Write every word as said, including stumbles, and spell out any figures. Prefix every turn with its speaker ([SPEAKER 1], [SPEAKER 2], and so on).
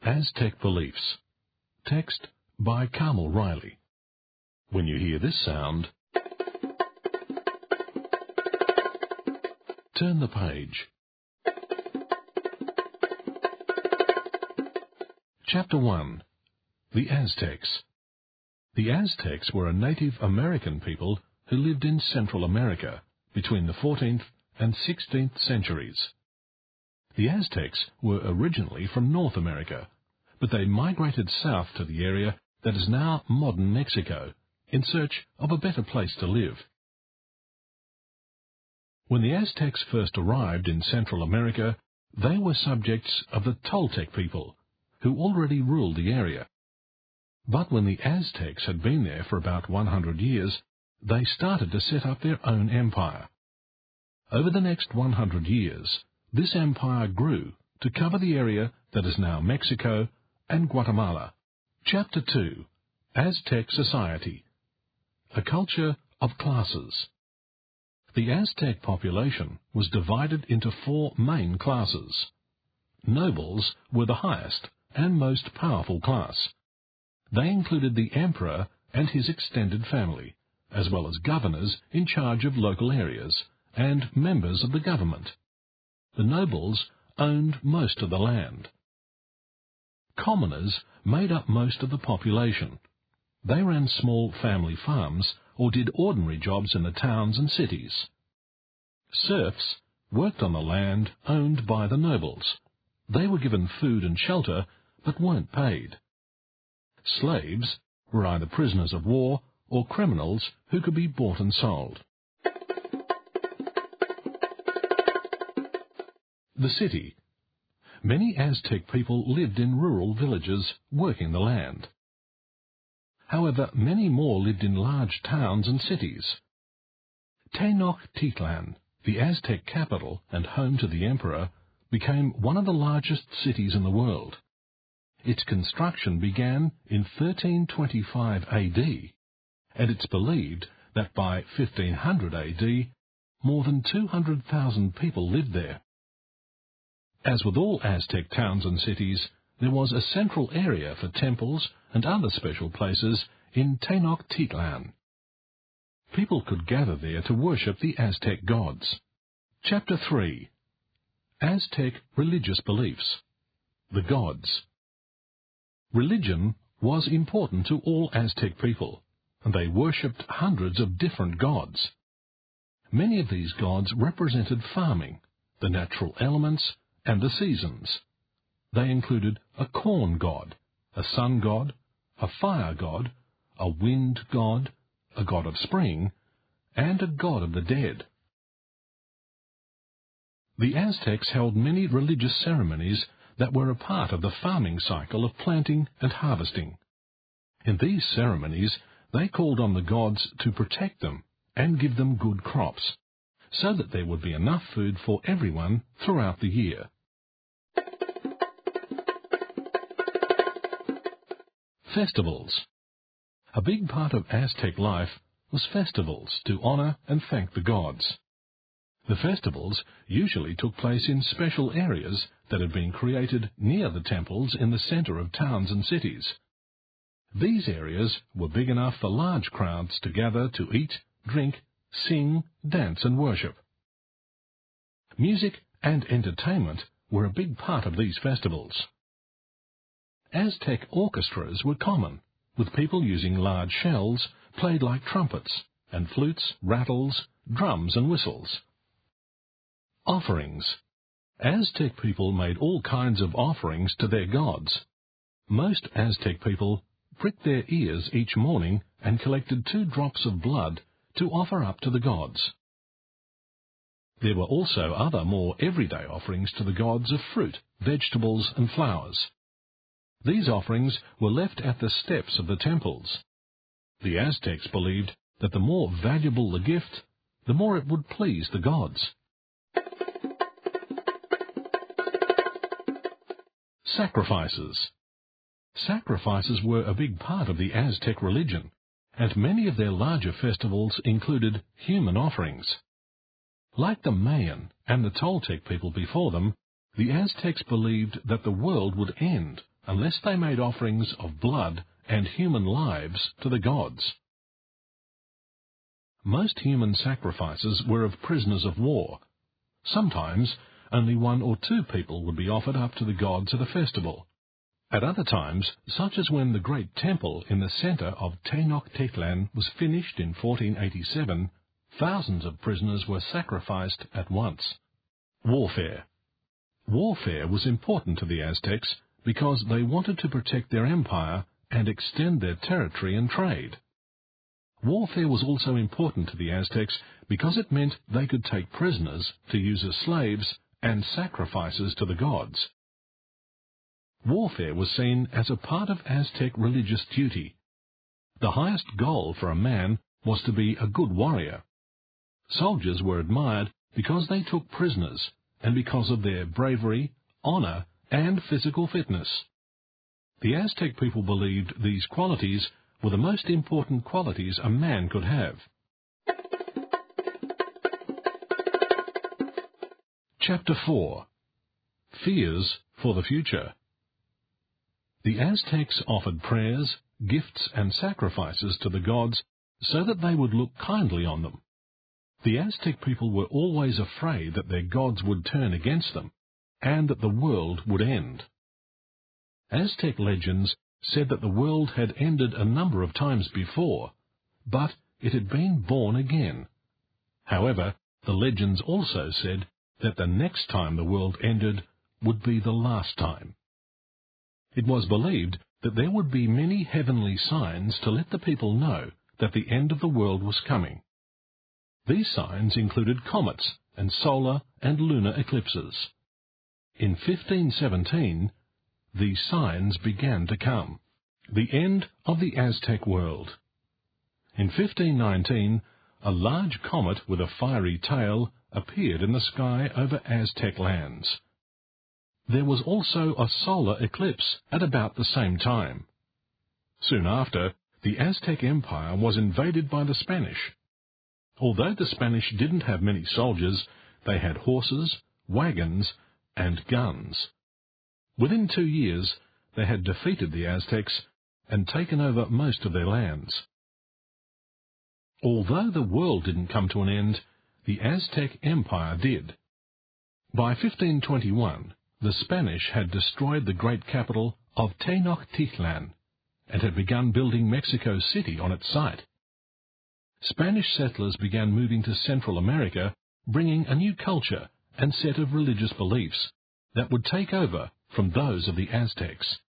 [SPEAKER 1] Aztec Beliefs. Text by Carmel Riley. When you hear this sound, turn the page. Chapter one. The Aztecs. The Aztecs were a Native American people who lived in Central America between the fourteenth and sixteenth centuries. The Aztecs were originally from North America, but they migrated south to the area that is now modern Mexico in search of a better place to live. When the Aztecs first arrived in Central America, they were subjects of the Toltec people, who already ruled the area. But when the Aztecs had been there for about one hundred years, they started to set up their own empire. Over the next one hundred years, this empire grew to cover the area that is now Mexico and Guatemala. Chapter two. Aztec Society. A culture of classes. The Aztec population was divided into four main classes. Nobles were the highest and most powerful class. They included the emperor and his extended family, as well as governors in charge of local areas and members of the government. The nobles owned most of the land. Commoners made up most of the population. They ran small family farms or did ordinary jobs in the towns and cities. Serfs worked on the land owned by the nobles. They were given food and shelter, but weren't paid. Slaves were either prisoners of war or criminals who could be bought and sold. The city. Many Aztec people lived in rural villages working the land. However, many more lived in large towns and cities. Tenochtitlan, the Aztec capital and home to the emperor, became one of the largest cities in the world. Its construction began in thirteen twenty-five A D, and it's believed that by fifteen hundred A D, more than two hundred thousand people lived there. As with all Aztec towns and cities, there was a central area for temples and other special places in Tenochtitlan. People could gather there to worship the Aztec gods. Chapter three. Aztec Religious Beliefs. The Gods. Religion was important to all Aztec people, and they worshipped hundreds of different gods. Many of these gods represented farming, the natural elements, and the seasons. They included a corn god, a sun god, a fire god, a wind god, a god of spring, and a god of the dead. The Aztecs held many religious ceremonies that were a part of the farming cycle of planting and harvesting. In these ceremonies, they called on the gods to protect them and give them good crops, so that there would be enough food for everyone throughout the year. Festivals. A big part of Aztec life was festivals to honor and thank the gods. The festivals usually took place in special areas that had been created near the temples in the center of towns and cities. These areas were big enough for large crowds to gather to eat, drink, sing, dance and worship. Music and entertainment were a big part of these festivals. Aztec orchestras were common, with people using large shells played like trumpets, and flutes, rattles, drums and whistles. Offerings. Aztec people made all kinds of offerings to their gods. Most Aztec people pricked their ears each morning and collected two drops of blood to offer up to the gods. There were also other more everyday offerings to the gods of fruit, vegetables and flowers. These offerings were left at the steps of the temples. The Aztecs believed that the more valuable the gift, the more it would please the gods. Sacrifices. Sacrifices were a big part of the Aztec religion, and many of their larger festivals included human offerings. Like the Mayan and the Toltec people before them, the Aztecs believed that the world would end unless they made offerings of blood and human lives to the gods. Most human sacrifices were of prisoners of war. Sometimes only one or two people would be offered up to the gods at a festival. At other times, such as when the great temple in the centre of Tenochtitlan was finished in fourteen eighty-seven, thousands of prisoners were sacrificed at once. Warfare. Warfare was important to the Aztecs because they wanted to protect their empire and extend their territory and trade. Warfare was also important to the Aztecs because it meant they could take prisoners to use as slaves and sacrifices to the gods. Warfare was seen as a part of Aztec religious duty. The highest goal for a man was to be a good warrior. Soldiers were admired because they took prisoners and because of their bravery, honour and physical fitness. The Aztec people believed these qualities were the most important qualities a man could have. Chapter four. Fears for the Future. The Aztecs offered prayers, gifts and sacrifices to the gods so that they would look kindly on them. The Aztec people were always afraid that their gods would turn against them and that the world would end. Aztec legends said that the world had ended a number of times before, but it had been born again. However, the legends also said that the next time the world ended would be the last time. It was believed that there would be many heavenly signs to let the people know that the end of the world was coming. These signs included comets and solar and lunar eclipses. In fifteen seventeen, these signs began to come. The end of the Aztec world. In fifteen nineteen, a large comet with a fiery tail appeared in the sky over Aztec lands. There was also a solar eclipse at about the same time. Soon after, the Aztec Empire was invaded by the Spanish. Although the Spanish didn't have many soldiers, they had horses, wagons, and guns. Within two years, they had defeated the Aztecs and taken over most of their lands. Although the world didn't come to an end, the Aztec Empire did. By fifteen twenty-one, the Spanish had destroyed the great capital of Tenochtitlan and had begun building Mexico City on its site. Spanish settlers began moving to Central America, bringing a new culture and set of religious beliefs that would take over from those of the Aztecs.